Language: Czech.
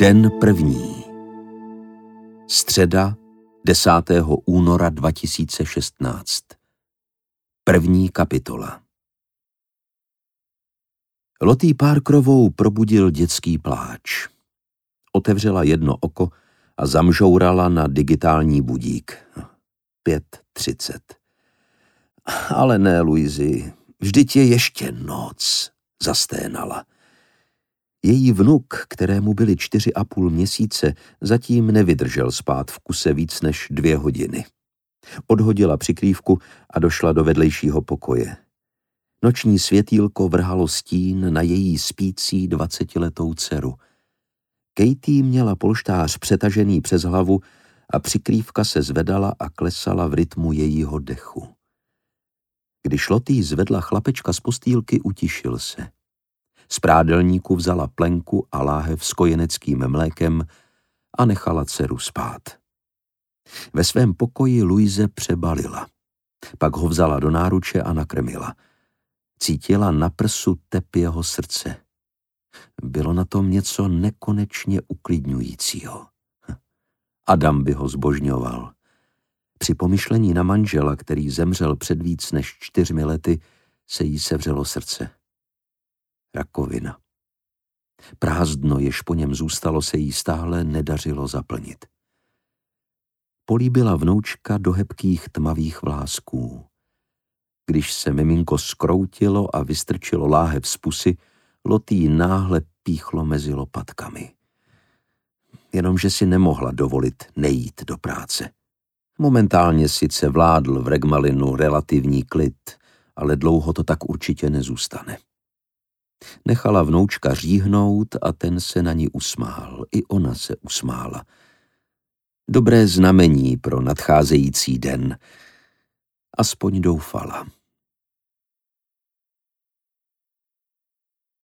Den první. Středa 10. února 2016. První kapitola. Lottie Parkerovou probudil dětský pláč. Otevřela jedno oko a zamžourala na digitální budík. 5:30. Ale ne, Louisi, vždyť je ještě noc, zasténala. Její vnuk, kterému byly 4,5 měsíce, zatím nevydržel spát v kuse víc než 2 hodiny. Odhodila přikrývku a došla do vedlejšího pokoje. Noční světýlko vrhalo stín na její spící 20letou dceru. Katie měla polštář přetažený přes hlavu a přikrývka se zvedala a klesala v rytmu jejího dechu. Když Lottie zvedla chlapečka z postýlky, utišil se. Z prádelníku vzala plenku a láhev s kojeneckým mlékem a nechala dceru spát. Ve svém pokoji Louise přebalila. Pak ho vzala do náruče a nakrmila. Cítila na prsu tep jeho srdce. Bylo na tom něco nekonečně uklidňujícího. Adam by ho zbožňoval. Při pomyšlení na manžela, který zemřel před víc než 4 lety, se jí sevřelo srdce. Rakovina. Prázdno, jež po něm zůstalo, se jí stále nedařilo zaplnit. Políbila vnoučka do hebkých tmavých vlásků. Když se miminko skroutilo a vystrčilo láhev z pusy, Lottie náhle píchlo mezi lopatkami. Jenomže si nemohla dovolit nejít do práce. Momentálně sice vládl v Regmalinu relativní klid, ale dlouho to tak určitě nezůstane. Nechala vnoučka říhnout a ten se na ní usmál. I ona se usmála. Dobré znamení pro nadcházející den. Aspoň doufala.